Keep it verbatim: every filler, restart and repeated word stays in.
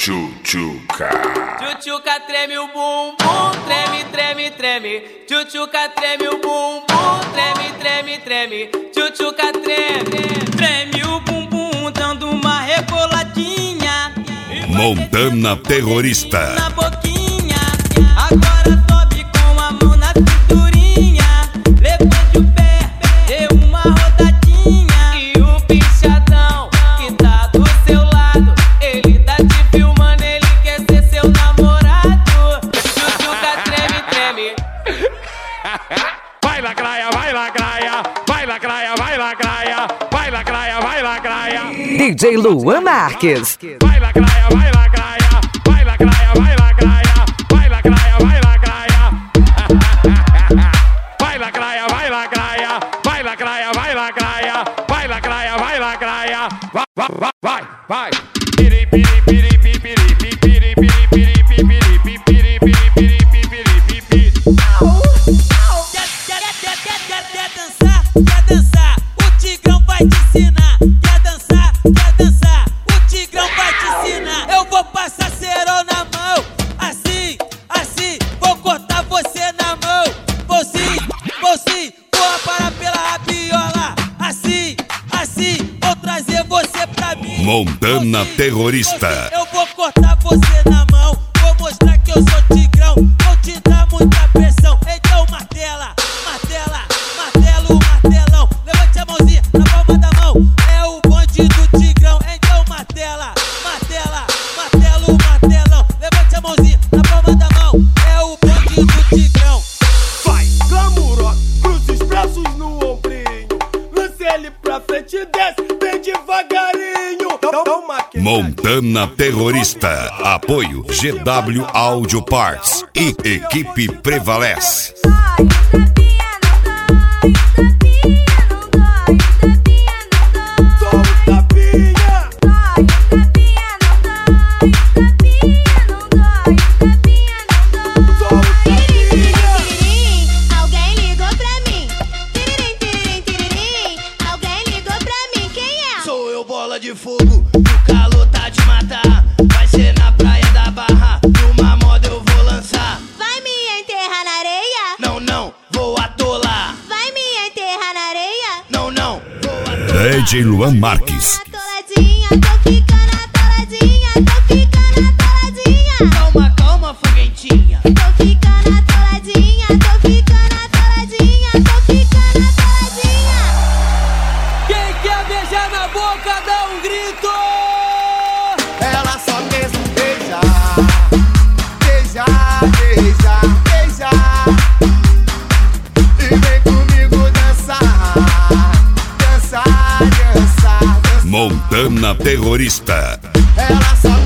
Tchutchuca. Tchutchuca treme o bumbum, treme, treme, treme. Tchutchuca treme o bumbum, treme, treme, treme. Tchutchuca treme, treme o bumbum, dando uma reboladinha. Montana Terrorista. Na boquinha, agora sobe com a mão na cinturinha. Levante o pé, dê uma rodadinha. E o pichadão que tá do seu lado, ele tá te filmando, ele quer ser seu namorado. Tchutchuca treme, treme. Vai lacraia, vai lacraia, vai lacraia, vai lacraia, vai lacraia, vai lacraia. D J Luan Marques. Vai lacraia, vai lacraia, vai lacraia, vai lacraia, vai lacraia, vai lacraia. Vai lacraia, vai lacraia, vai lacraia, vai lacraia, vai lacraia, vai lacraia. Vai, vai, vai, vai. Piri, piri, piri, piri, piri, piri, piri, piri, piri, piri, piri, piri, piri, piri, piri. Quer dançar, quer dançar, o Tigrão vai te ensinar. Quer dançar, quer dançar, o Tigrão vai te ensinar. Eu vou passar cerol na mão, assim, assim, vou cortar você na mão. Vou sim, vou sim, vou parar pela rabiola. Assim, assim, vou trazer você pra mim. Montana Terrorista. Eu vou cortar você na mão, vou mostrar que eu sou Tigrão. Vou te dar muita pressão, então martela, martela, martelo, martelão. Levante a mãozinha na palma da mão, é o bonde do Tigrão. Então martela, martela, martelo, martelão. Levante a mãozinha na palma da mão, é o bonde do Tigrão. Vai, glamour, cruza os braços no ombrinho. Lance ele pra frente e desce bem devagarinho. Dá uma queda. Montana Terrorista. Apoio G W Audio Parts e Equipe Prevalece. Só um tapinha. Só um tapinha. Alguém ligou pra mim. Tiririm, tiririm, tiririm. Alguém ligou pra mim. Quem é? Sou eu, bola de fogo. O calor tá de matar. Vai ser na praia da Barra. Numa moda eu vou lançar. Vai me enterrar na areia? Não, não, vou atolar. Vai me enterrar na areia? Não, não, vou atolar. D J Luan Marques. Atoladinha, tô ficando atoladinha. Tô ficando atoladinha. Calma, calma, foguentinha. Tô ficando atoladinha. Tô ficando atoladinha. Tô ficando atoladinha. Quem quer beijar na boca, dá um grito! Ela só pensa em beijar, beijar, beijar, beijar. E vem comigo dançar, dançar, dançar, dançar. Montana Terrorista. Ela só